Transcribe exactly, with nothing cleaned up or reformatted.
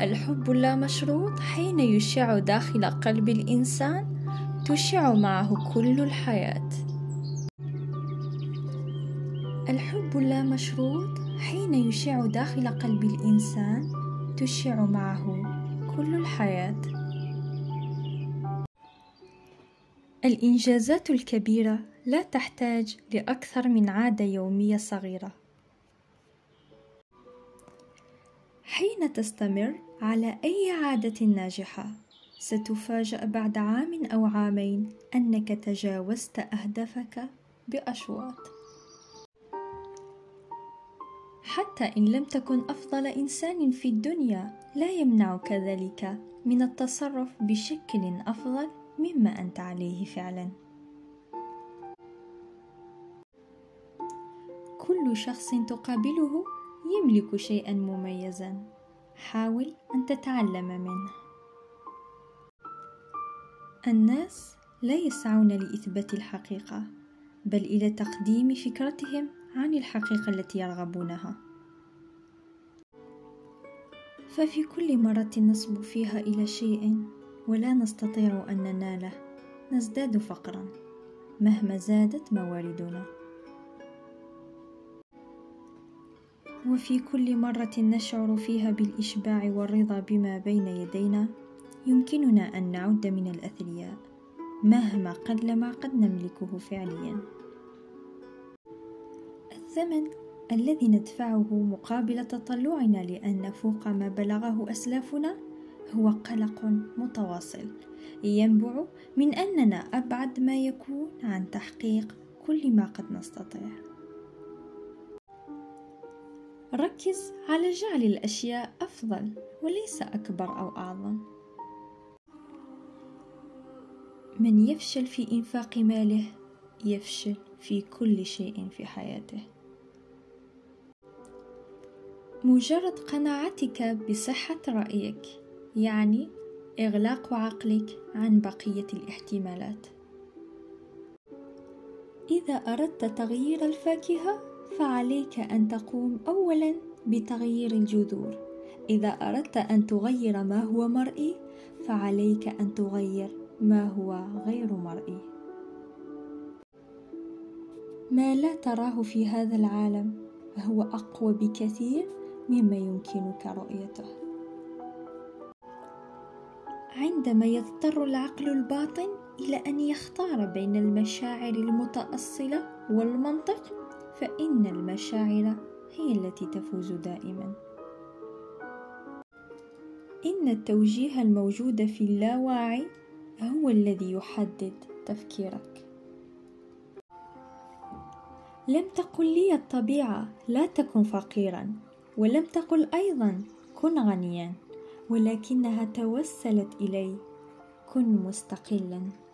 الحب اللامشروط حين يشع داخل قلب الإنسان تشع معه كل الحياة. الحب اللامشروط حين يشع داخل قلب الإنسان تشع معه كل الحياة. الإنجازات الكبيرة لا تحتاج لأكثر من عادة يومية صغيرة. حين تستمر على أي عادة ناجحة ستفاجأ بعد عام أو عامين أنك تجاوزت أهدافك بأشواط. حتى إن لم تكن أفضل إنسان في الدنيا لا يمنعك ذلك من التصرف بشكل أفضل مما أنت عليه فعلا. كل شخص تقابله يملك شيئا مميزا، حاول أن تتعلم منه. الناس لا يسعون لإثبات الحقيقة بل إلى تقديم فكرتهم عن الحقيقة التي يرغبونها. ففي كل مرة نصبو فيها إلى شيء ولا نستطيع أن نناله نزداد فقرا مهما زادت مواردنا. وفي كل مرة نشعر فيها بالإشباع والرضا بما بين يدينا يمكننا أن نعد من الأثرياء مهما قل ما قد نملكه فعليا. الثمن الذي ندفعه مقابل تطلعنا لأن نفوق ما بلغه أسلافنا هو قلق متواصل ينبع من أننا أبعد ما يكون عن تحقيق كل ما قد نستطيع. ركز على جعل الأشياء أفضل وليس أكبر أو أعظم. من يفشل في إنفاق ماله يفشل في كل شيء في حياته. مجرد قناعتك بصحة رأيك يعني إغلاق عقلك عن بقية الاحتمالات. إذا أردت تغيير الفاكهة فعليك أن تقوم أولا بتغيير الجذور. إذا أردت أن تغير ما هو مرئي فعليك أن تغير ما هو غير مرئي. ما لا تراه في هذا العالم هو أقوى بكثير مما يمكنك رؤيته. عندما يضطر العقل الباطن إلى أن يختار بين المشاعر المتأصلة والمنطق فإن المشاعر هي التي تفوز دائما. إن التوجيه الموجود في اللاواعي هو الذي يحدد تفكيرك. لم تقل لي الطبيعة لا تكن فقيرا، ولم تقل أيضا كن غنيا، ولكنها توسلت إلي كن مستقلا.